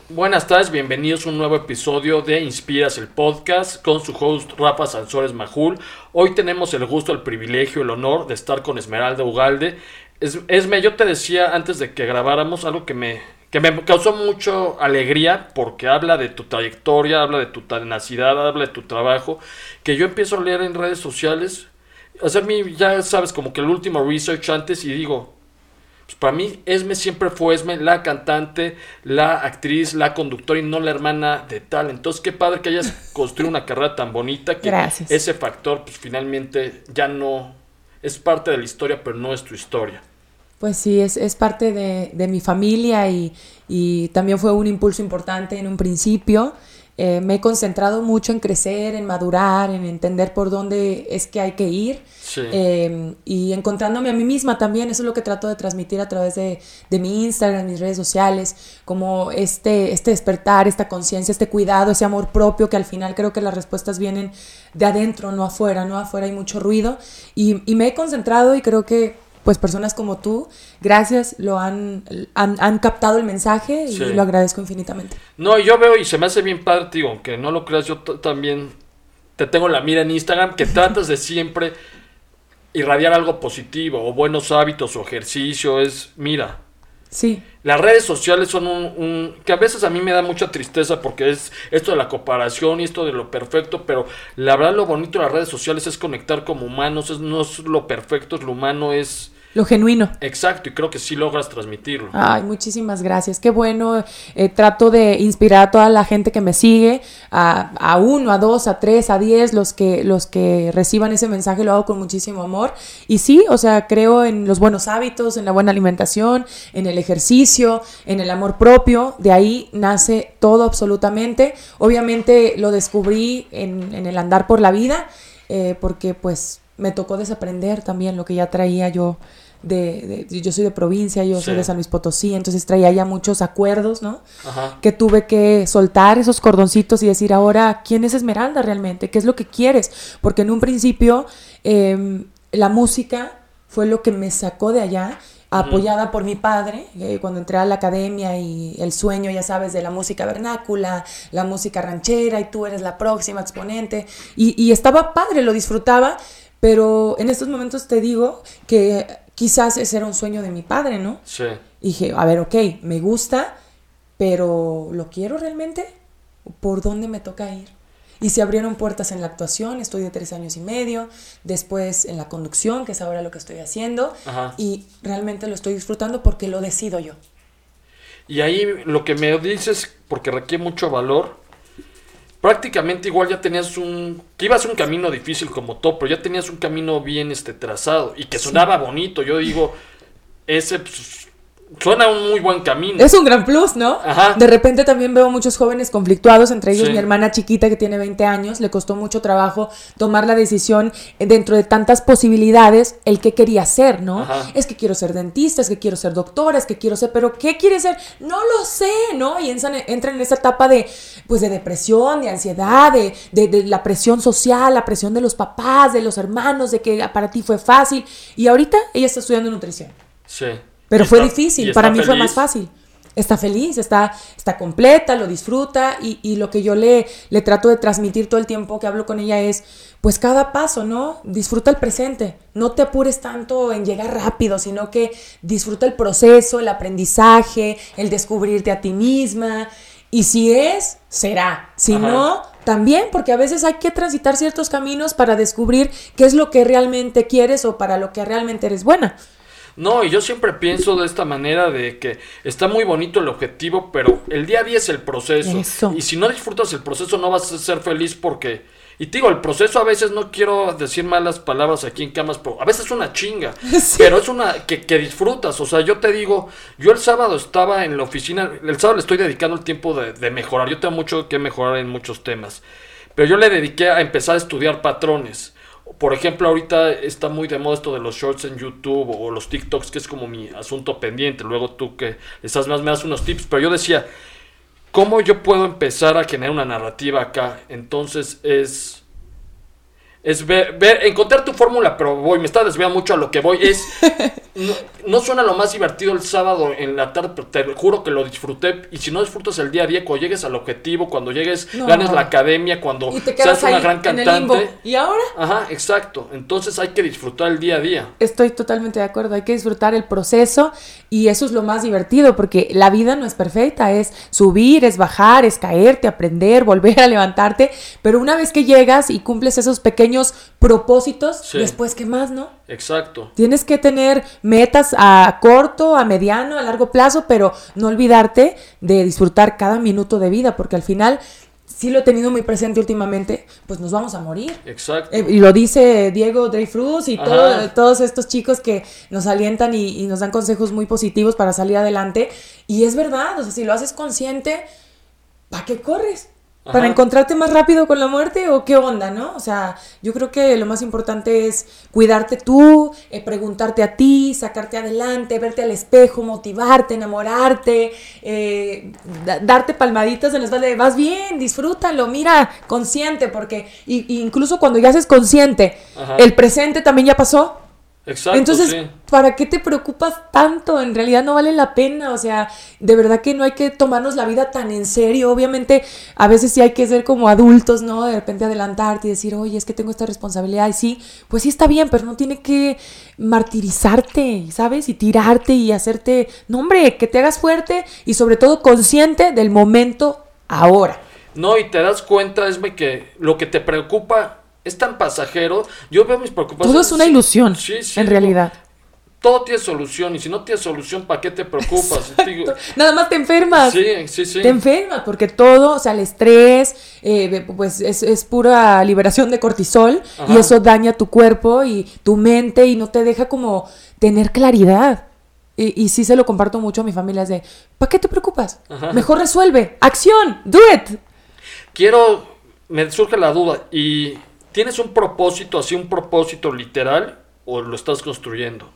Buenas tardes, bienvenidos a un nuevo episodio de Inspiras el Podcast con su host Rafa Sansores Majul. Hoy tenemos el gusto, el privilegio, el honor de estar con Esmeralda Ugalde. Esme, yo te decía antes de que grabáramos algo que me causó mucho alegría porque habla de tu trayectoria, habla de tu tenacidad, habla de tu trabajo, que yo empiezo a leer en redes sociales, hacer ya sabes, como que el último research antes y digo... Pues para mí Esme siempre fue Esme, la cantante, la actriz, la conductora y no la hermana de tal. Entonces qué padre que hayas construido una carrera tan bonita que Gracias. Ese factor pues finalmente ya no es parte de la historia, pero no es tu historia. Pues sí, es parte de mi familia y también fue un impulso importante en un principio. Me he concentrado mucho en crecer, en madurar, en entender por dónde es que hay que ir. Sí. Y encontrándome a mí misma también. Eso es lo que trato de transmitir a través de mi Instagram, mis redes sociales, como este despertar, esta conciencia, este cuidado, ese amor propio, que al final creo que las respuestas vienen de adentro, no afuera, ¿no? Afuera hay mucho ruido y me he concentrado y creo que pues personas como tú, gracias, han captado el mensaje y lo agradezco infinitamente. No, yo veo y se me hace bien padre, digo, aunque no lo creas, yo también te tengo la mira en Instagram, que tratas de siempre irradiar algo positivo, o buenos hábitos, o ejercicio, mira. Sí. Las redes sociales son que a veces a mí me da mucha tristeza porque es esto de la comparación y esto de lo perfecto, pero la verdad lo bonito de las redes sociales es conectar como humanos, no es lo perfecto, es lo humano, es... Lo genuino. Exacto, y creo que sí logras transmitirlo. Ay, muchísimas gracias. Qué bueno. Trato de inspirar a toda la gente que me sigue, a 1, a 2, a 3, a 10, los que reciban ese mensaje, lo hago con muchísimo amor. Y sí, o sea, creo en los buenos hábitos, en la buena alimentación, en el ejercicio, en el amor propio. De ahí nace todo absolutamente. Obviamente lo descubrí en el andar por la vida, porque pues me tocó desaprender también lo que ya traía yo. Yo soy de provincia, yo soy de San Luis Potosí, entonces traía ya muchos acuerdos, ¿no? Ajá. Que tuve que soltar esos cordoncitos y decir, ahora, ¿quién es Esmeralda realmente? ¿Qué es lo que quieres? Porque en un principio la música fue lo que me sacó de allá, apoyada por mi padre, cuando entré a la academia y el sueño, ya sabes, de la música vernácula, la música ranchera, y tú eres la próxima exponente, y estaba padre, lo disfrutaba, pero en estos momentos te digo que quizás ese era un sueño de mi padre, ¿no? Sí. Y dije, a ver, ok, me gusta, pero ¿lo quiero realmente? ¿Por dónde me toca ir? Y se abrieron puertas en la actuación, estoy de 3 años y medio, después en la conducción, que es ahora lo que estoy haciendo, y realmente lo estoy disfrutando porque lo decido yo. Y ahí lo que me dices, porque requiere mucho valor, prácticamente igual ya tenías que ibas un camino difícil como todo, pero ya tenías un camino bien trazado y que sonaba bonito. Yo digo, ese pues, suena un muy buen camino. Es un gran plus, ¿no? Ajá. De repente también veo muchos jóvenes conflictuados, entre ellos Sí. mi hermana chiquita que tiene 20 años, le costó mucho trabajo tomar la decisión dentro de tantas posibilidades, el que quería hacer, ¿no? Ajá. Es que quiero ser dentista, es que quiero ser doctora, es que quiero ser, pero ¿qué quiere ser? No lo sé, ¿no? Y entra en esa etapa de depresión, de ansiedad, de la presión social, la presión de los papás, de los hermanos, de que para ti fue fácil. Y ahorita ella está estudiando nutrición. Sí. Pero fue difícil, para mí fue más fácil. Está feliz, está completa, lo disfruta y lo que yo le trato de transmitir todo el tiempo que hablo con ella es, pues cada paso, ¿no? Disfruta el presente, no te apures tanto en llegar rápido, sino que disfruta el proceso, el aprendizaje, el descubrirte a ti misma y si es, será, si no, también, porque a veces hay que transitar ciertos caminos para descubrir qué es lo que realmente quieres o para lo que realmente eres buena. No, y yo siempre pienso de esta manera de que está muy bonito el objetivo, pero el día a día es el proceso. Eso. Y si no disfrutas el proceso no vas a ser feliz porque... Y te digo, el proceso a veces, no quiero decir malas palabras aquí en camas, pero a veces es una chinga. Sí. Pero es una que disfrutas. O sea, yo te digo, yo el sábado estaba en la oficina, el sábado le estoy dedicando el tiempo de mejorar. Yo tengo mucho que mejorar en muchos temas. Pero yo le dediqué a empezar a estudiar patrones. Por ejemplo, ahorita está muy de moda esto de los shorts en YouTube o los TikToks, que es como mi asunto pendiente. Luego tú que estás más me das unos tips. Pero yo decía, ¿cómo yo puedo empezar a generar una narrativa acá? Entonces Es encontrar tu fórmula, pero me está desviando mucho a lo que voy. No suena lo más divertido el sábado en la tarde, pero te juro que lo disfruté. Y si no disfrutas el día a día, cuando llegues al objetivo, cuando llegues, ganes la academia, cuando seas una gran cantante. ¿Y ahora? Ajá, exacto. Entonces hay que disfrutar el día a día. Estoy totalmente de acuerdo. Hay que disfrutar el proceso y eso es lo más divertido, porque la vida no es perfecta. Es subir, es bajar, es caerte, aprender, volver a levantarte. Pero una vez que llegas y cumples esos pequeños propósitos, después, ¿qué más, no? Exacto. Tienes que tener metas a corto, a mediano, a largo plazo, pero no olvidarte de disfrutar cada minuto de vida, porque al final, sí lo he tenido muy presente últimamente, pues nos vamos a morir. Exacto. Y lo dice Diego Dreyfus y todos estos chicos que nos alientan y nos dan consejos muy positivos para salir adelante. Y es verdad, o sea, si lo haces consciente, ¿para qué corres? ¿Para encontrarte más rápido con la muerte o qué onda, no? O sea, yo creo que lo más importante es cuidarte tú, preguntarte a ti, sacarte adelante, verte al espejo, motivarte, enamorarte, darte palmaditas en la espalda de vas bien, disfrútalo, mira, consciente, porque incluso cuando ya haces consciente, el presente también ya pasó. Exacto. Entonces, ¿para qué te preocupas tanto? En realidad no vale la pena, o sea, de verdad que no hay que tomarnos la vida tan en serio. Obviamente, a veces sí hay que ser como adultos, ¿no? De repente adelantarte y decir, oye, es que tengo esta responsabilidad, y sí, pues sí está bien, pero no tiene que martirizarte, ¿sabes? Y tirarte y hacerte, no hombre, que te hagas fuerte y sobre todo consciente del momento ahora. No, y te das cuenta, Esme, que lo que te preocupa es tan pasajero. Yo veo mis preocupaciones. Todo es una ilusión, en realidad. Todo tiene solución, y si no tienes solución, ¿para qué te preocupas? Digo, nada más te enfermas. Sí. Te enfermas porque todo, o sea, el estrés, pues es pura liberación de cortisol. Y eso daña tu cuerpo y tu mente y no te deja como tener claridad. Y sí se lo comparto mucho a mi familia, es de, ¿para qué te preocupas? Mejor resuelve, acción, do it. Me surge la duda, ¿y tienes un propósito, así un propósito literal, o lo estás construyendo?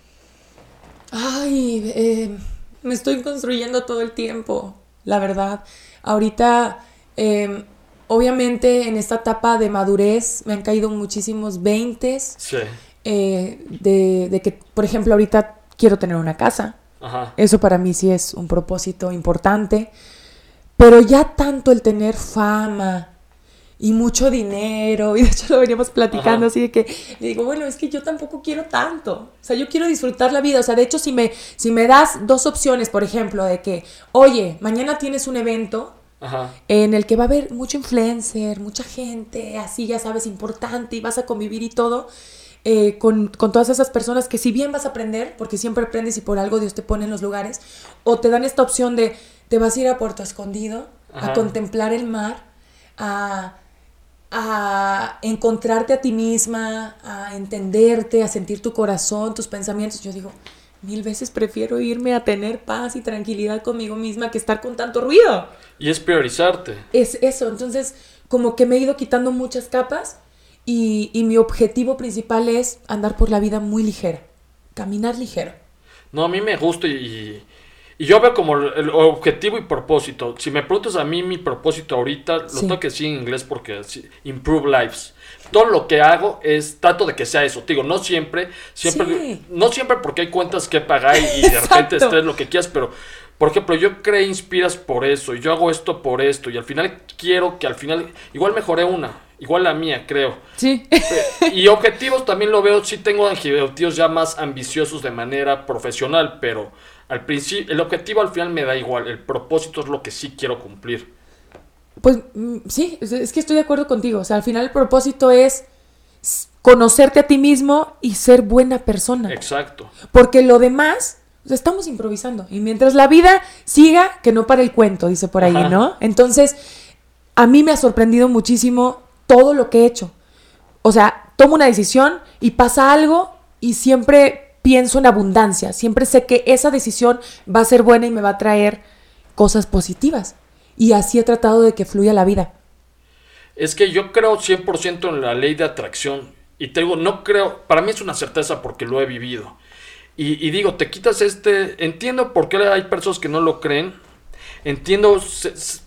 Ay, me estoy construyendo todo el tiempo, la verdad. Ahorita, obviamente, en esta etapa de madurez me han caído muchísimos veintes. Sí. De que, por ejemplo, ahorita quiero tener una casa. Eso para mí sí es un propósito importante. Pero ya tanto el tener fama y mucho dinero, y de hecho lo veníamos platicando así de que, le digo, bueno, es que yo tampoco quiero tanto, o sea, yo quiero disfrutar la vida, o sea, de hecho si me das dos opciones, por ejemplo, de que, oye, mañana tienes un evento en el que va a haber mucho influencer, mucha gente, así ya sabes, importante, y vas a convivir y todo, con todas esas personas que si bien vas a aprender, porque siempre aprendes y por algo Dios te pone en los lugares, o te dan esta opción de, te vas a ir a Puerto Escondido, a contemplar el mar, a encontrarte a ti misma, a entenderte, a sentir tu corazón, tus pensamientos. Yo digo, 1000 veces prefiero irme a tener paz y tranquilidad conmigo misma que estar con tanto ruido. Y es priorizarte. Es eso, entonces como que me he ido quitando muchas capas y mi objetivo principal es andar por la vida muy ligera, caminar ligero. No, a mí me gusta y yo veo como el objetivo y propósito. Si me preguntas a mí mi propósito ahorita, lo tengo que decir en inglés porque improve lives. Todo lo que hago trato de que sea eso. Te digo, no siempre, no siempre porque hay cuentas que pagar y de repente estés lo que quieras, pero por ejemplo, yo creé Inspiras por eso, y yo hago esto por esto, y al final quiero que igual mejoré igual la mía, creo. Sí. Y objetivos también lo veo, sí tengo objetivos ya más ambiciosos de manera profesional, pero al principio, el objetivo al final me da igual, el propósito es lo que sí quiero cumplir. Pues sí, es que estoy de acuerdo contigo, o sea, al final el propósito es conocerte a ti mismo y ser buena persona. Exacto. Porque lo demás, o sea, estamos improvisando, y mientras la vida siga, que no pare el cuento, dice por ahí, ¿no? Entonces, a mí me ha sorprendido muchísimo todo lo que he hecho. O sea, tomo una decisión y pasa algo y siempre pienso en abundancia, siempre sé que esa decisión va a ser buena y me va a traer cosas positivas. Y así he tratado de que fluya la vida. Es que yo creo 100% en la ley de atracción. Y te digo, no creo, para mí es una certeza porque lo he vivido. Y digo, te quitas entiendo por qué hay personas que no lo creen. Entiendo,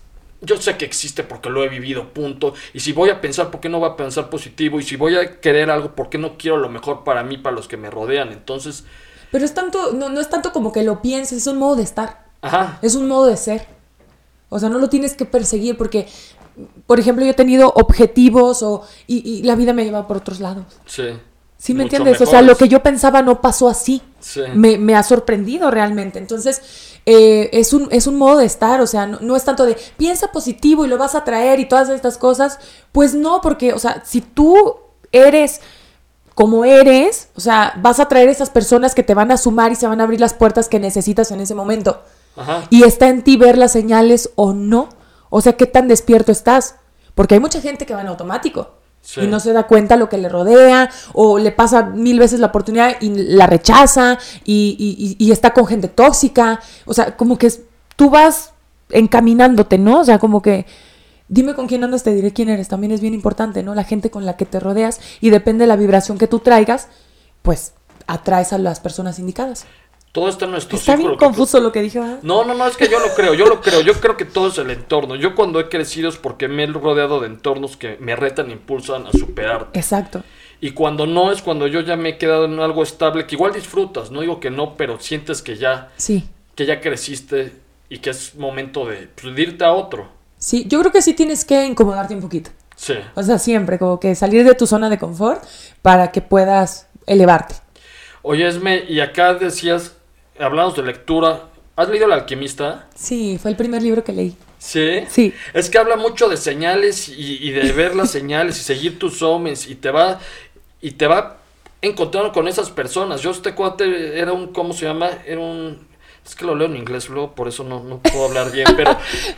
yo sé que existe porque lo he vivido, punto. Y si voy a pensar, ¿por qué no voy a pensar positivo? Y si voy a querer algo, ¿por qué no quiero lo mejor para mí, para los que me rodean? Entonces... Pero es tanto, no es tanto como que lo pienses, es un modo de estar. Ajá. Es un modo de ser. O sea, no lo tienes que perseguir porque, por ejemplo, yo he tenido objetivos y la vida me lleva por otros lados. Sí. ¿Sí me Mucho entiendes? mejores. O sea, lo que yo pensaba no pasó así. Sí. Me ha sorprendido realmente. Entonces, es un modo de estar. O sea, no es tanto de piensa positivo y lo vas a traer y todas estas cosas. Pues no, porque, o sea, si tú eres como eres, o sea, vas a traer esas personas que te van a sumar y se van a abrir las puertas que necesitas en ese momento. Ajá. Y está en ti ver las señales o no. O sea, qué tan despierto estás. Porque hay mucha gente que va en automático. Sí. Y no se da cuenta lo que le rodea, o le pasa 1000 veces la oportunidad y la rechaza, y está con gente tóxica. O sea, como que tú vas encaminándote, ¿no? O sea, como que dime con quién andas, te diré quién eres. También es bien importante, ¿no? La gente con la que te rodeas, y depende de la vibración que tú traigas, pues atraes a las personas indicadas. Todo está en nuestro Está círculo. bien confuso lo que dije, ¿verdad? No, es que yo lo creo. Yo creo que todo es el entorno. Yo cuando he crecido es porque me he rodeado de entornos que me retan e impulsan a superarte. Exacto. Y cuando no, es cuando yo ya me he quedado en algo estable, que igual disfrutas, no digo que no, pero sientes que ya Sí. creciste y que es momento de irte a otro. Sí, yo creo que sí tienes que incomodarte un poquito. Sí. O sea, siempre, como que salir de tu zona de confort para que puedas elevarte. Oye, Esme, y acá decías, hablamos de lectura, ¿has leído El Alquimista? Sí, fue el primer libro que leí. ¿Sí? Sí. Es que habla mucho de señales y de ver las señales y seguir tus omens y te va encontrando con esas personas. Yo este cuate era un, ¿cómo se llama? Es que lo leo en inglés, luego por eso no puedo hablar bien, pero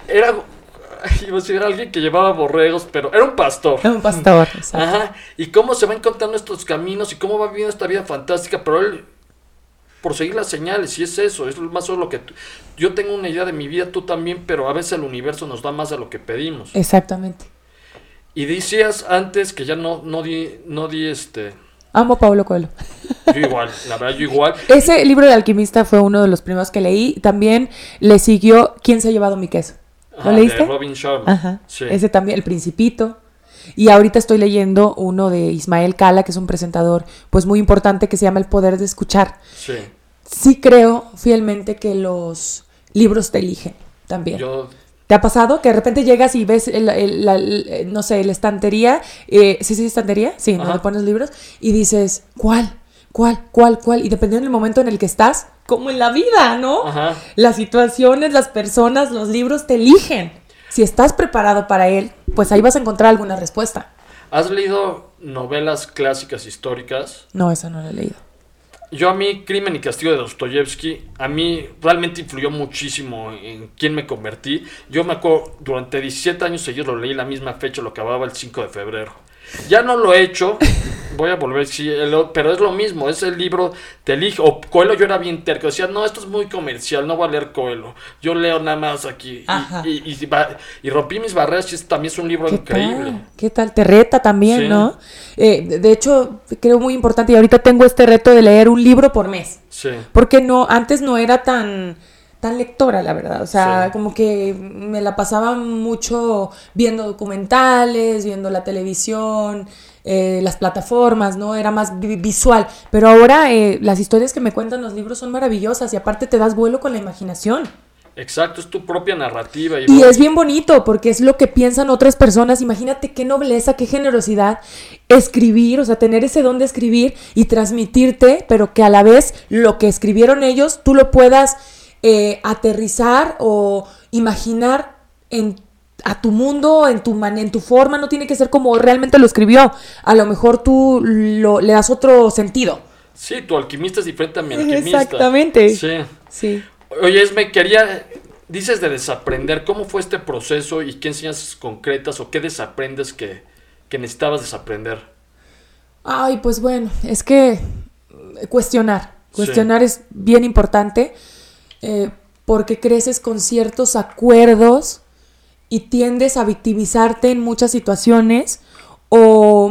era alguien que llevaba borregos, pero era un pastor. Era un pastor, exacto. Ajá, y cómo se va encontrando estos caminos y cómo va viviendo esta vida fantástica, pero él, por seguir las señales, y es eso, es más o lo que yo tengo una idea de mi vida, tú también, pero a veces el universo nos da más de lo que pedimos. Exactamente. Y decías antes que ya no di Amo a Paulo Coelho. yo igual, la verdad, yo igual. Ese libro de Alquimista fue uno de los primeros que leí. También le siguió ¿Quién se ha llevado mi queso? ¿Lo leíste? De Robin Sharma. Ajá. Sí. Ese también, El Principito. Y ahorita estoy leyendo uno de Ismael Cala, que es un presentador pues muy importante, que se llama El Poder de Escuchar. Sí. Sí creo fielmente que los libros te eligen también. ¿Te ha pasado que de repente llegas y ves no sé, la estantería? ¿Sí, estantería? Sí, donde pones libros y dices, ¿cuál? Y dependiendo del momento en el que estás, como en la vida, ¿no? Ajá. Las situaciones, las personas, los libros te eligen. Si estás preparado para él, pues ahí vas a encontrar alguna respuesta. ¿Has leído novelas clásicas históricas? No, esa no la he leído. Yo, a mí, Crimen y Castigo de Dostoyevsky, a mí realmente influyó muchísimo en quién me convertí. Yo me acuerdo, durante 17 años seguidos lo leí la misma fecha, lo acababa el 5 de febrero. Ya no lo he hecho, voy a volver, sí, pero es lo mismo, es el libro, te elige. O Coelho, yo era bien terco, decía, no, esto es muy comercial, no voy a leer Coelho, yo leo nada más aquí. Y rompí mis barreras, y también es un libro increíble. ¿Qué tal? Te reta también, Sí. ¿no? De hecho, creo muy importante, y ahorita tengo este reto de leer un libro por mes. Sí. Porque antes no era tan lectora, la verdad. O sea, Sí. como que me la pasaba mucho viendo documentales, viendo la televisión, las plataformas, ¿no? Era más visual. Pero ahora las historias que me cuentan los libros son maravillosas y aparte te das vuelo con la imaginación. Exacto, es tu propia narrativa. Y es bien bonito porque es lo que piensan otras personas. Imagínate qué nobleza, qué generosidad escribir, o sea, tener ese don de escribir y transmitirte, pero que a la vez lo que escribieron ellos, tú lo puedas aterrizar o imaginar a tu mundo, en tu forma. No tiene que ser como realmente lo escribió. A lo mejor tú le das otro sentido. Sí, tu alquimista es diferente a mi alquimista. Exactamente. Sí. Oye, Esme, dices de desaprender, ¿cómo fue este proceso y qué enseñanzas concretas o qué desaprendes que necesitabas desaprender? Ay, pues bueno, es que cuestionar Sí. es bien importante, porque creces con ciertos acuerdos y tiendes a victimizarte en muchas situaciones o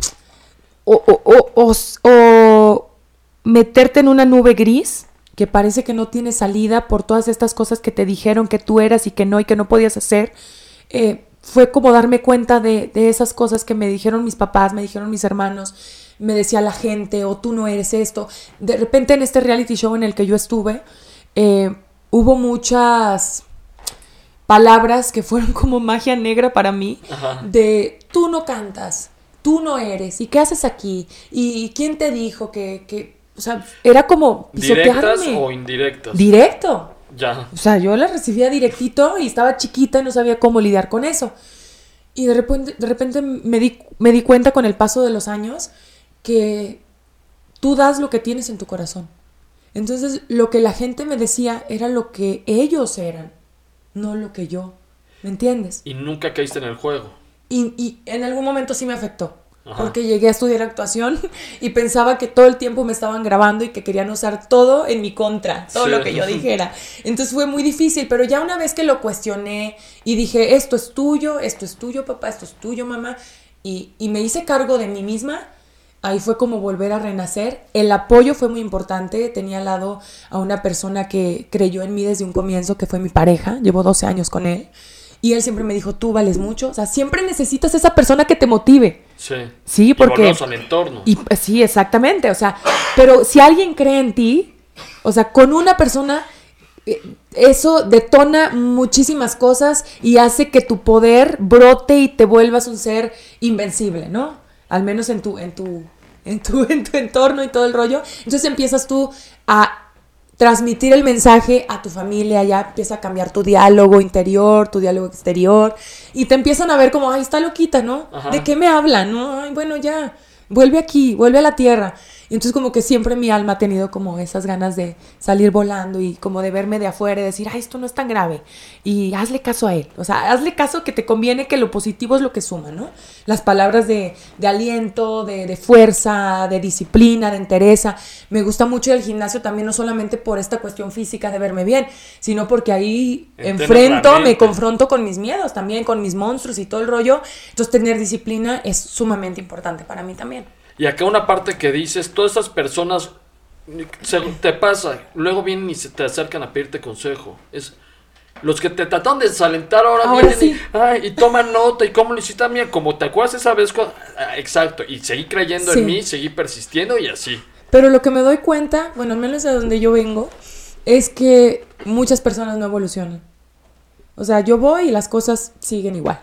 meterte en una nube gris que parece que no tiene salida por todas estas cosas que te dijeron que tú eras y que no podías hacer. fue como darme cuenta de esas cosas que me dijeron mis papás, me dijeron mis hermanos, me decía la gente, o tú no eres esto. De repente en este reality show en el que yo estuve, hubo muchas palabras que fueron como magia negra para mí, ajá, de tú no cantas, tú no eres, ¿y qué haces aquí? ¿Y quién te dijo que o sea, era como ¿Directas o indirectas? Directo. Ya. O sea, yo la recibía directito y estaba chiquita y no sabía cómo lidiar con eso. Y de repente me di cuenta con el paso de los años que tú das lo que tienes en tu corazón. Entonces, lo que la gente me decía era lo que ellos eran, no lo que yo. ¿Me entiendes? Y nunca caíste en el juego. Y en algún momento sí me afectó. Ajá. Porque llegué a estudiar actuación y pensaba que todo el tiempo me estaban grabando y que querían usar todo en mi contra, todo sí, lo que yo dijera. Entonces fue muy difícil, pero ya una vez que lo cuestioné y dije, esto es tuyo, papá, esto es tuyo, mamá, y me hice cargo de mí misma, ahí fue como volver a renacer. El apoyo fue muy importante. Tenía al lado a una persona que creyó en mí desde un comienzo, que fue mi pareja. Llevo 12 años con él. Y él siempre me dijo, tú vales mucho. O sea, siempre necesitas esa persona que te motive. Sí. Sí, porque... Y volvemos al entorno. Sí, exactamente. O sea, pero si alguien cree en ti, o sea, con una persona, eso detona muchísimas cosas y hace que tu poder brote y te vuelvas un ser invencible, ¿no? Al menos en tu entorno y todo el rollo. Entonces empiezas tú a transmitir el mensaje a tu familia, ya empieza a cambiar tu diálogo interior, tu diálogo exterior, y te empiezan a ver como, ay, está loquita, ¿no? Ajá. ¿De qué me hablan? No, ay, bueno, ya, vuelve aquí, vuelve a la tierra. Y entonces como que siempre mi alma ha tenido como esas ganas de salir volando y como de verme de afuera y decir, ay, esto no es tan grave. Y hazle caso a él. O sea, hazle caso, que te conviene, que lo positivo es lo que suma, ¿no? Las palabras de aliento, de fuerza, de disciplina, de entereza. Me gusta mucho el gimnasio también, no solamente por esta cuestión física de verme bien, sino porque ahí me confronto con mis miedos también, con mis monstruos y todo el rollo. Entonces tener disciplina es sumamente importante para mí también. Y acá una parte que dices, todas esas personas, te pasa, luego vienen y se te acercan a pedirte consejo. Es los que te tratan de desalentar ahora vienen sí. y toman nota, y cómo lo hiciste también, como te acuerdas esa vez, exacto, y seguí creyendo en mí, seguí persistiendo y así. Pero lo que me doy cuenta, bueno, al menos de donde yo vengo, es que muchas personas no evolucionan. O sea, yo voy y las cosas siguen igual.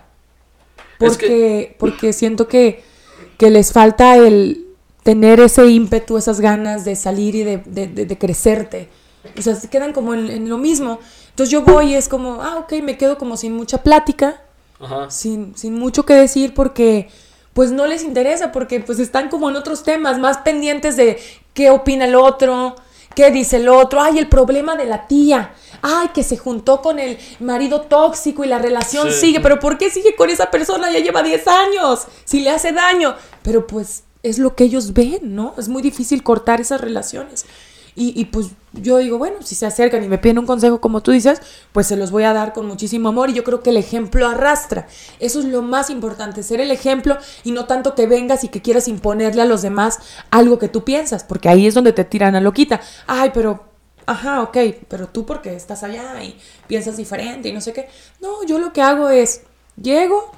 Porque siento que les falta el tener ese ímpetu, esas ganas de salir y de crecerte. O sea, se quedan como en lo mismo. Entonces yo voy y es como, ok, me quedo como sin mucha plática, ajá, sin mucho que decir, porque pues no les interesa, porque pues están como en otros temas, más pendientes de qué opina el otro, qué dice el otro, ay, el problema de la tía, ay, que se juntó con el marido tóxico y la relación sigue, pero ¿por qué sigue con esa persona? Ya lleva 10 años, si le hace daño, pero pues es lo que ellos ven, ¿no? Es muy difícil cortar esas relaciones. Y pues yo digo, bueno, si se acercan y me piden un consejo como tú dices, pues se los voy a dar con muchísimo amor, y yo creo que el ejemplo arrastra. Eso es lo más importante, ser el ejemplo, y no tanto que vengas y que quieras imponerle a los demás algo que tú piensas, porque ahí es donde te tiran a loquita. Ay, pero, ajá, ok, pero tú porque estás allá y piensas diferente y no sé qué. No, yo lo que hago es, llego,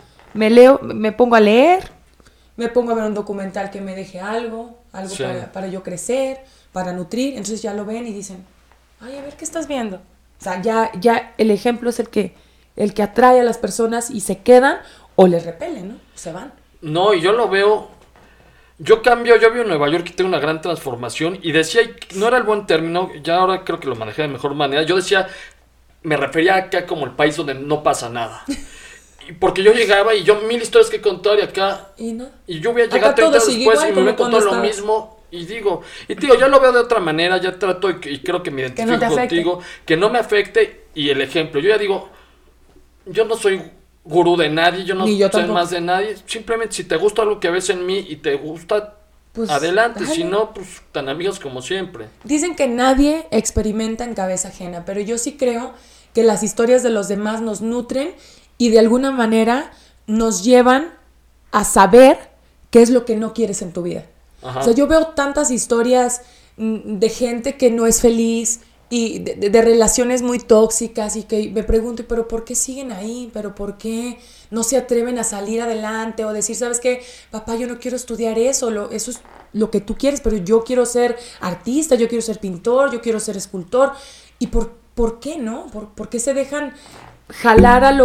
me pongo a leer, me pongo a ver un documental que me deje algo sí, para yo crecer, para nutrir. Entonces ya lo ven y dicen, ay, a ver, ¿qué estás viendo? O sea, ya el ejemplo es el que atrae a las personas y se quedan o les repelen, ¿no? Se van. No, y yo lo veo, yo vivo en Nueva York y tengo una gran transformación, y decía, no era el buen término, ya ahora creo que lo manejé de mejor manera, yo decía, me refería acá como el país donde no pasa nada. Porque yo llegaba y yo 1000 historias que contar y acá, y yo voy a llegar 30 años después y me voy a contar lo mismo. Y digo, ya lo veo de otra manera, ya trato y creo que me identifico contigo, que no me afecte. Y el ejemplo, yo ya digo, yo no soy gurú de nadie, yo no soy más de nadie. Simplemente si te gusta algo que ves en mí y te gusta, pues adelante, dale. Si no, pues tan amigos como siempre. Dicen que nadie experimenta en cabeza ajena, pero yo sí creo que las historias de los demás nos nutren y de alguna manera nos llevan a saber qué es lo que no quieres en tu vida. Ajá. O sea, yo veo tantas historias de gente que no es feliz, y de relaciones muy tóxicas y que me pregunto, pero ¿por qué siguen ahí? ¿Pero por qué no se atreven a salir adelante o decir, ¿sabes qué? Papá, yo no quiero estudiar eso, eso es lo que tú quieres, pero yo quiero ser artista, yo quiero ser pintor, yo quiero ser escultor. ¿Y por qué no? ¿Por qué se dejan jalar a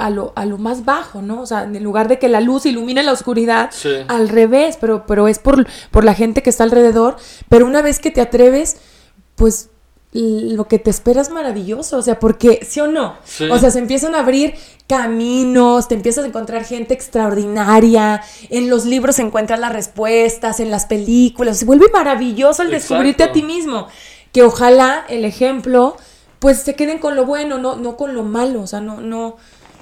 lo más bajo, ¿no? O sea, en lugar de que la luz ilumine la oscuridad, sí, al revés, pero es por la gente que está alrededor. Pero una vez que te atreves, pues lo que te espera es maravilloso, o sea, porque, ¿sí o no? Sí. O sea, se empiezan a abrir caminos, te empiezas a encontrar gente extraordinaria, en los libros se encuentran las respuestas, en las películas, se vuelve maravilloso el descubrirte a ti mismo, que ojalá el ejemplo, pues se queden con lo bueno, no con lo malo, o sea, no,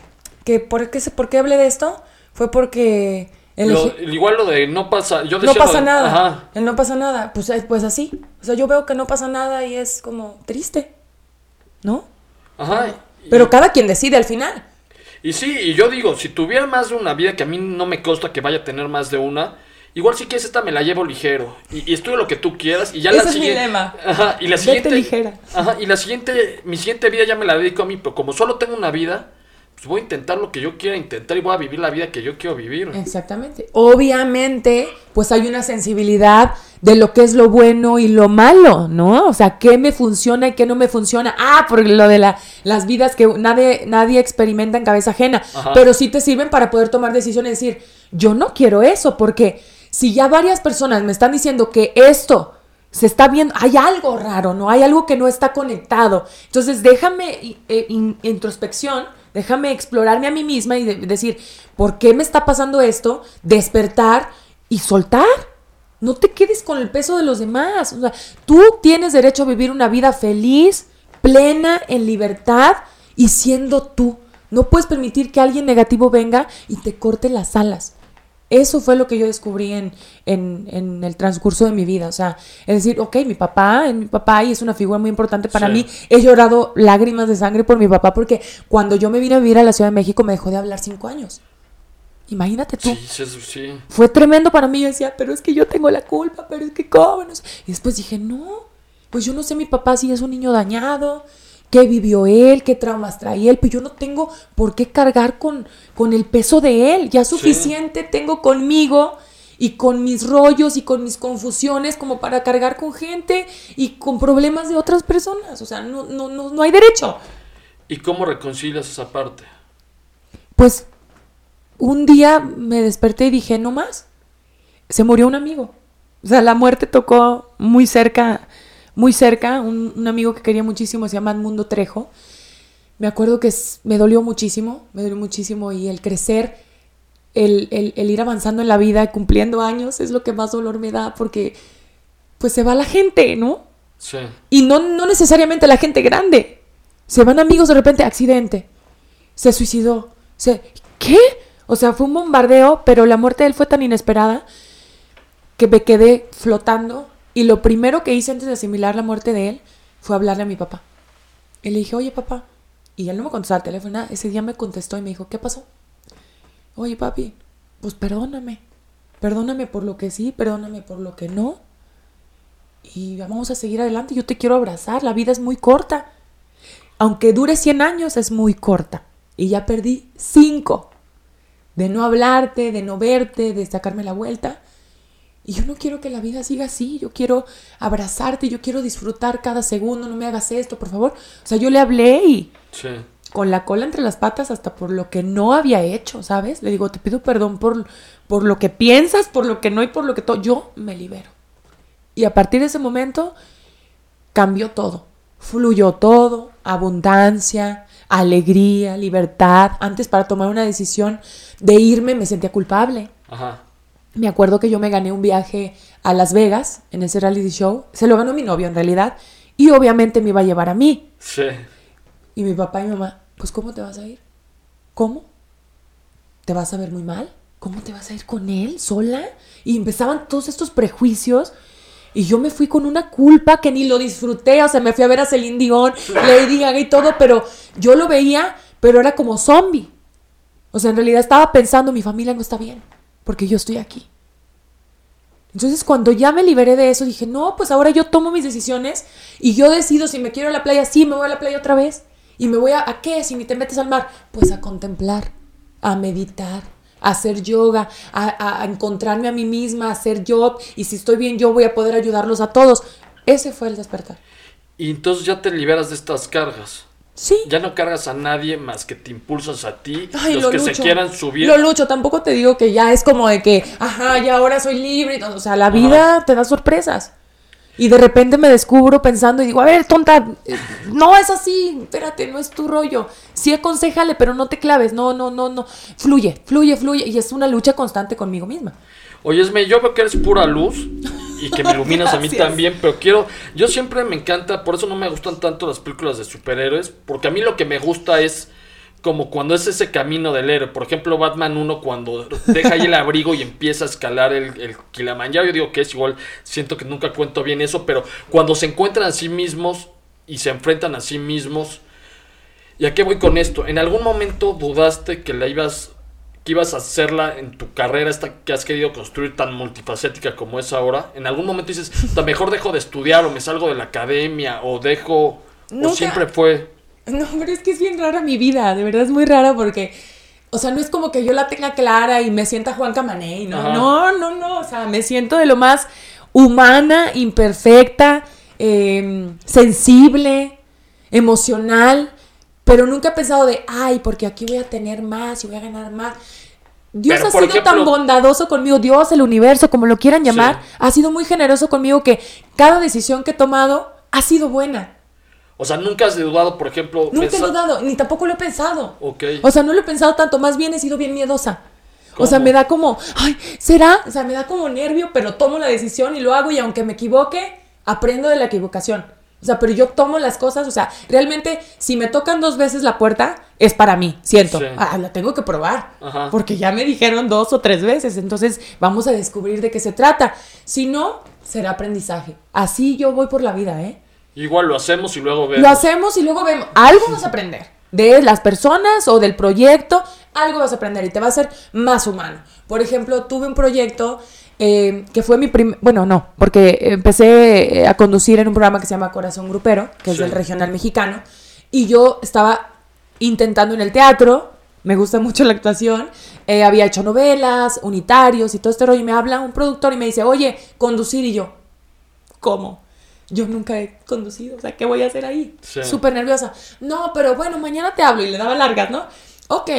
que ¿por qué hablé de esto? Fue porque... igual lo de no pasa, yo decía no pasa nada, ajá. El no pasa nada, pues así, o sea, yo veo que no pasa nada y es como triste, ¿no? Ajá. Pero cada quien decide al final. Y sí, y yo digo, si tuviera más de una vida, que a mí no me consta que vaya a tener más de una, igual si quieres esta me la llevo ligero y estudio lo que tú quieras y ya ese la siguiente... Ese es mi lema. Ajá, y la siguiente... Vete ligera. Ajá, y mi siguiente vida ya me la dedico a mí, pero como solo tengo una vida... pues voy a intentar lo que yo quiera intentar y voy a vivir la vida que yo quiero vivir. Exactamente. Obviamente, pues hay una sensibilidad de lo que es lo bueno y lo malo, ¿no? O sea, qué me funciona y qué no me funciona. Por lo de las vidas que nadie experimenta en cabeza ajena. Ajá. Pero sí te sirven para poder tomar decisiones y decir, yo no quiero eso, porque si ya varias personas me están diciendo que esto se está viendo, hay algo raro, ¿no? Hay algo que no está conectado. Entonces, déjame introspección, déjame explorarme a mí misma y decir, ¿por qué me está pasando esto? Despertar y soltar. No te quedes con el peso de los demás. O sea, tú tienes derecho a vivir una vida feliz, plena, en libertad y siendo tú. No puedes permitir que alguien negativo venga y te corte las alas. Eso fue lo que yo descubrí en el transcurso de mi vida. O sea, es decir, ok, mi papá y es una figura muy importante para mí. He llorado lágrimas de sangre por mi papá porque cuando yo me vine a vivir a la Ciudad de México me dejó de hablar 5 años. Imagínate tú. Sí. Fue tremendo para mí. Yo decía, pero es que yo tengo la culpa, pero es que ¿cómo? No sé. Y después dije, no, pues yo no sé mi papá si es un niño dañado, qué vivió él, qué traumas traía él, pues yo no tengo por qué cargar con el peso de él, ya suficiente tengo conmigo y con mis rollos y con mis confusiones como para cargar con gente y con problemas de otras personas, o sea, no hay derecho. ¿Y cómo reconcilias esa parte? Pues un día me desperté y dije, no más, se murió un amigo, o sea, la muerte tocó muy cerca, un amigo que quería muchísimo, se llama Edmundo Trejo. Me acuerdo que me dolió muchísimo y el crecer, el ir avanzando en la vida, cumpliendo años, es lo que más dolor me da porque pues se va la gente, ¿no? Sí. Y no necesariamente la gente grande, se van amigos de repente, accidente, se suicidó, ¿qué? O sea, fue un bombardeo, pero la muerte de él fue tan inesperada que me quedé flotando. Y lo primero que hice antes de asimilar la muerte de él fue hablarle a mi papá. Y le dije, oye, papá. Y él no me contestaba al teléfono, nada. Ese día me contestó y me dijo, ¿qué pasó? Oye, papi, pues perdóname. Perdóname por lo que sí, perdóname por lo que no. Y vamos a seguir adelante. Yo te quiero abrazar. La vida es muy corta. Aunque dure 100 años, es muy corta. Y ya perdí 5. De no hablarte, de no verte, de sacarme la vuelta. Y yo no quiero que la vida siga así, yo quiero abrazarte, yo quiero disfrutar cada segundo, no me hagas esto, por favor. O sea, yo le hablé y con la cola entre las patas hasta por lo que no había hecho, ¿sabes? Le digo, te pido perdón por lo que piensas, por lo que no y por lo que todo. Yo me libero. Y a partir de ese momento cambió todo, fluyó todo, abundancia, alegría, libertad. Antes para tomar una decisión de irme me sentía culpable. Ajá. Me acuerdo que yo me gané un viaje a Las Vegas en ese reality show. Se lo ganó mi novio en realidad. Y obviamente me iba a llevar a mí. Sí. Y mi papá y mi mamá, pues ¿cómo te vas a ir? ¿Cómo? ¿Te vas a ver muy mal? ¿Cómo te vas a ir con él sola? Y empezaban todos estos prejuicios. Y yo me fui con una culpa que ni lo disfruté. O sea, me fui a ver a Celine Dion, Lady Gaga y todo. Pero yo lo veía, pero era como zombie. O sea, en realidad estaba pensando, mi familia no está bien. Porque yo estoy aquí. Entonces, cuando ya me liberé de eso, dije, no, pues ahora yo tomo mis decisiones y yo decido si me quiero ir a la playa, sí, me voy a la playa otra vez. Y me voy ¿a qué? Si ni te metes al mar, pues a contemplar, a meditar, a hacer yoga, a encontrarme a mí misma, a hacer yo. Y si estoy bien, yo voy a poder ayudarlos a todos. Ese fue el despertar. Y entonces ya te liberas de estas cargas. Sí. Ya no cargas a nadie más que te impulsas a ti. Ay, los que se quieran subir. Lo lucho, tampoco te digo que ya es como de que, ya ahora soy libre. O sea, la vida te da sorpresas. Y de repente me descubro pensando y digo, a ver, tonta, no es así, espérate, no es tu rollo. Sí, aconséjale, pero no te claves, no. Fluye. Y es una lucha constante conmigo misma. Oye, Esme, yo veo que eres pura luz y que me iluminas a mí también, pero yo siempre me encanta, por eso no me gustan tanto las películas de superhéroes, porque a mí lo que me gusta es como cuando es ese camino del héroe. Por ejemplo, Batman 1, cuando deja ahí el abrigo y empieza a escalar el Kilimanjaro. Yo digo que es igual, siento que nunca cuento bien eso, pero cuando se encuentran a sí mismos y se enfrentan a sí mismos. ¿Y a qué voy con esto? ¿En algún momento dudaste que ibas a hacerla en tu carrera esta que has querido construir tan multifacética como es ahora? ¿En algún momento dices, mejor dejo de estudiar o me salgo de la academia o dejo... Nunca. ¿O siempre fue...? No, pero es que es bien rara mi vida, de verdad es muy rara porque, o sea, no es como que yo la tenga clara y me sienta Juan Camaney, no, o sea, me siento de lo más humana, imperfecta, sensible, emocional, pero nunca he pensado porque aquí voy a tener más y voy a ganar más. Dios pero, ha sido tan bondadoso conmigo, Dios, el universo, como lo quieran llamar, ha sido muy generoso conmigo que cada decisión que he tomado ha sido buena. O sea, ¿nunca has dudado, por ejemplo? Nunca he dudado, ni tampoco lo he pensado. Okay. O sea, no lo he pensado tanto, más bien he sido bien miedosa. ¿Cómo? O sea, me da como, ¿será? O sea, me da como nervio, pero tomo la decisión y lo hago y aunque me equivoque, aprendo de la equivocación. O sea, pero yo tomo las cosas, o sea, realmente si me tocan 2 veces la puerta, es para mí, siento. Sí. La tengo que probar. Ajá. Porque ya me dijeron 2 o 3 veces, entonces vamos a descubrir de qué se trata. Si no, será aprendizaje. Así yo voy por la vida, Igual lo hacemos y luego vemos. Lo hacemos y luego vemos. Algo vas a aprender. De las personas o del proyecto, algo vas a aprender y te va a hacer más humano. Por ejemplo, tuve un proyecto que fue mi Bueno, no, porque empecé a conducir en un programa que se llama Corazón Grupero, que es del regional mexicano. Y yo estaba intentando en el teatro. Me gusta mucho la actuación. Había hecho novelas, unitarios y todo este rollo. Y me habla un productor y me dice, oye, conducir. Y yo, ¿cómo? Yo nunca he conducido, o sea, ¿qué voy a hacer ahí? Sí. Súper nerviosa. No, pero bueno, mañana te hablo. Y le daba largas, ¿no? Ok.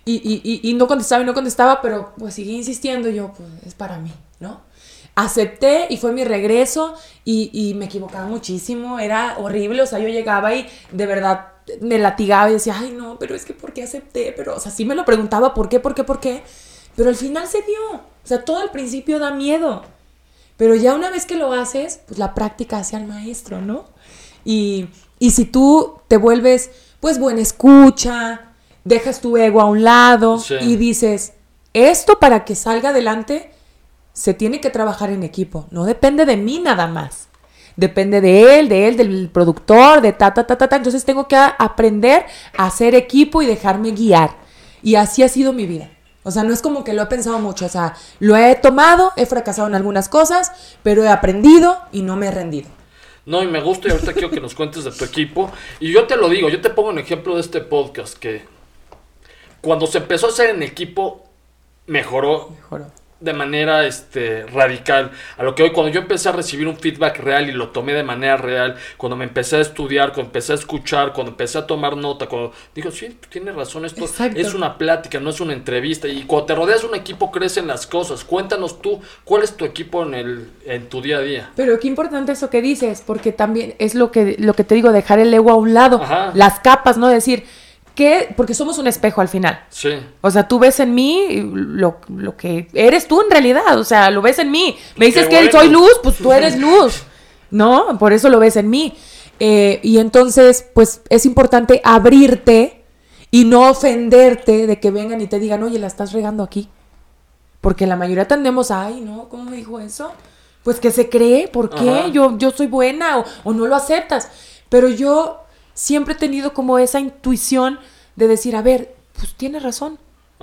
Y no contestaba, pero pues seguí insistiendo. Y yo, pues es para mí, ¿no? Acepté y fue mi regreso y me equivocaba muchísimo. Era horrible, o sea, yo llegaba y de verdad me latigaba y decía, no, pero es que ¿por qué acepté? Pero, o sea, sí me lo preguntaba, ¿por qué? Pero al final se dio. O sea, todo al principio da miedo. Pero ya una vez que lo haces, pues la práctica hace al maestro, ¿no? Y si tú te vuelves, pues, buena escucha, dejas tu ego a un lado y dices, esto para que salga adelante se tiene que trabajar en equipo. No depende de mí nada más. Depende de él, del productor, de ta. Entonces tengo que aprender a hacer equipo y dejarme guiar. Y así ha sido mi vida. O sea, no es como que lo he pensado mucho, o sea, lo he tomado, he fracasado en algunas cosas, pero he aprendido y no me he rendido. No, y me gusta y ahorita quiero que nos cuentes de tu equipo. Y yo te lo digo, yo te pongo un ejemplo de este podcast que cuando se empezó a hacer en equipo, mejoró. De manera radical. A lo que hoy, cuando yo empecé a recibir un feedback real y lo tomé de manera real, cuando me empecé a estudiar, cuando empecé a escuchar, cuando empecé a tomar nota, cuando digo, sí, tienes razón, esto es una plática, no es una entrevista. Y cuando te rodeas de un equipo, crecen las cosas. Cuéntanos tú, ¿cuál es tu equipo en tu día a día? Pero qué importante eso que dices, porque también es lo que te digo, dejar el ego a un lado. Ajá. Las capas, ¿no? Decir, porque somos un espejo al final. Sí. O sea, tú ves en mí lo que eres tú en realidad. O sea, lo ves en mí. Me dices que soy luz, pues tú eres luz. ¿No? Por eso lo ves en mí. Y entonces, pues es importante abrirte y no ofenderte de que vengan y te digan, oye, la estás regando aquí. Porque la mayoría tendemos a, ¿no? ¿Cómo me dijo eso? Pues que se cree, ¿por qué? Yo soy buena o no lo aceptas. Pero yo siempre he tenido como esa intuición de decir, a ver, pues tienes razón.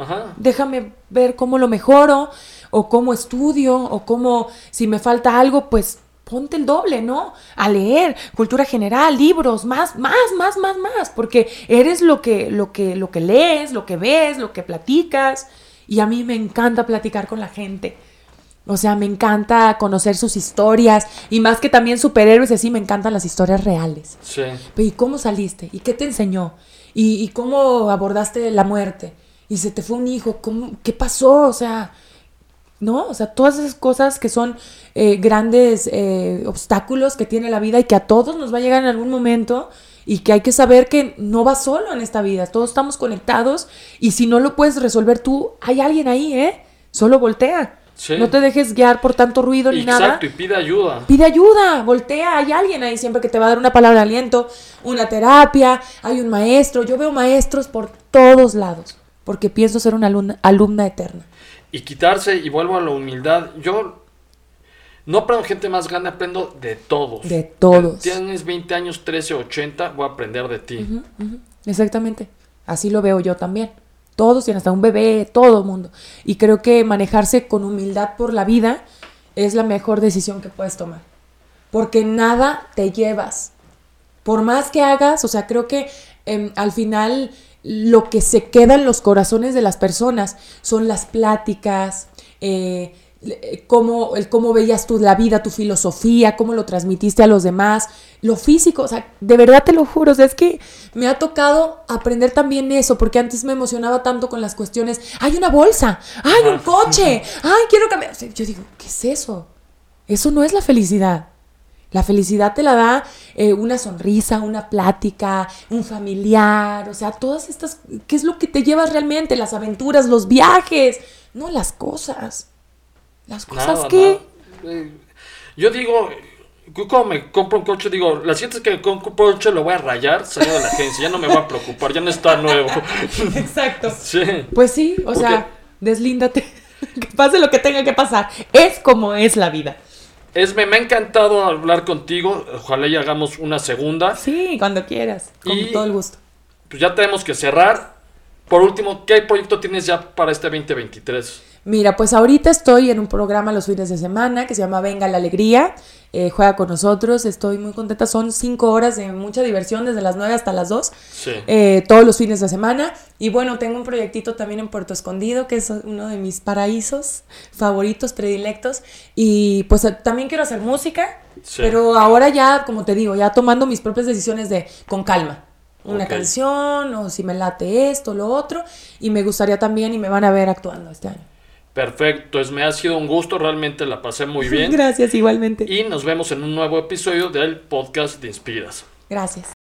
Ajá. Déjame ver cómo lo mejoro, o cómo estudio, o cómo, si me falta algo, pues ponte el doble, ¿no? A leer, cultura general, libros, más, porque eres lo que lees, lo que ves, lo que platicas, y a mí me encanta platicar con la gente. O sea, me encanta conocer sus historias, y más que también superhéroes, así me encantan las historias reales. Sí. ¿Y cómo saliste? ¿Y qué te enseñó? ¿Y cómo abordaste la muerte? ¿Y se te fue un hijo? ¿Qué pasó? O sea, ¿no? O sea, todas esas cosas que son grandes obstáculos que tiene la vida y que a todos nos va a llegar en algún momento, y que hay que saber que no vas solo en esta vida, todos estamos conectados, y si no lo puedes resolver tú, hay alguien ahí, solo voltea. Sí. No te dejes guiar por tanto ruido ni nada. Exacto, y pide ayuda. Pide ayuda, voltea, hay alguien ahí siempre que te va a dar una palabra de aliento, una terapia, hay un maestro. Yo veo maestros por todos lados, porque pienso ser una alumna eterna. Y quitarse, y vuelvo a la humildad. Yo no aprendo gente más grande, aprendo de todos. De todos. Tienes 20 años, 13, 80, voy a aprender de ti. Exactamente, así lo veo yo también. Todos tienen, hasta un bebé, todo el mundo. Y creo que manejarse con humildad por la vida es la mejor decisión que puedes tomar. Porque nada te llevas. Por más que hagas, o sea, creo que al final lo que se queda en los corazones de las personas son las pláticas, cómo veías tú la vida, tu filosofía, cómo lo transmitiste a los demás, lo físico, o sea, de verdad te lo juro, o sea, es que me ha tocado aprender también eso, porque antes me emocionaba tanto con las cuestiones, ¡hay una bolsa! ¡Hay un coche! ¡Ay, quiero cambiar! O sea, yo digo, ¿qué es eso? Eso no es la felicidad. La felicidad te la da una sonrisa, una plática, un familiar, o sea, todas estas, ¿qué es lo que te llevas realmente? Las aventuras, los viajes, no las cosas. Las cosas Nada, que... nada. Yo digo, cuando me compro un coche, digo, la siguiente vez que me compro un coche lo voy a rayar, salgo de la agencia, ya no me voy a preocupar, ya no está nuevo. Exacto. Sí. Pues sí, o sea, deslíndate, que pase lo que tenga que pasar, es como es la vida. Me ha encantado hablar contigo, ojalá y hagamos una segunda. Sí, cuando quieras, con todo el gusto. Pues ya tenemos que cerrar. Por último, ¿qué proyecto tienes ya para este 2023? Mira, pues ahorita estoy en un programa los fines de semana que se llama Venga la Alegría. Juega con nosotros, estoy muy contenta. Son 5 horas de mucha diversión, desde las 9 hasta las 2. Sí. Todos los fines de semana. Y bueno, tengo un proyectito también en Puerto Escondido, que es uno de mis paraísos favoritos, predilectos. Y pues también quiero hacer música, Sí. pero ahora ya, como te digo, ya tomando mis propias decisiones con calma. Una Ok. canción, o si me late esto, lo otro. Y me gustaría también, y me van a ver actuando este año. Perfecto, me ha sido un gusto, realmente la pasé muy bien. Gracias, igualmente. Y nos vemos en un nuevo episodio del podcast de Inspiras. Gracias.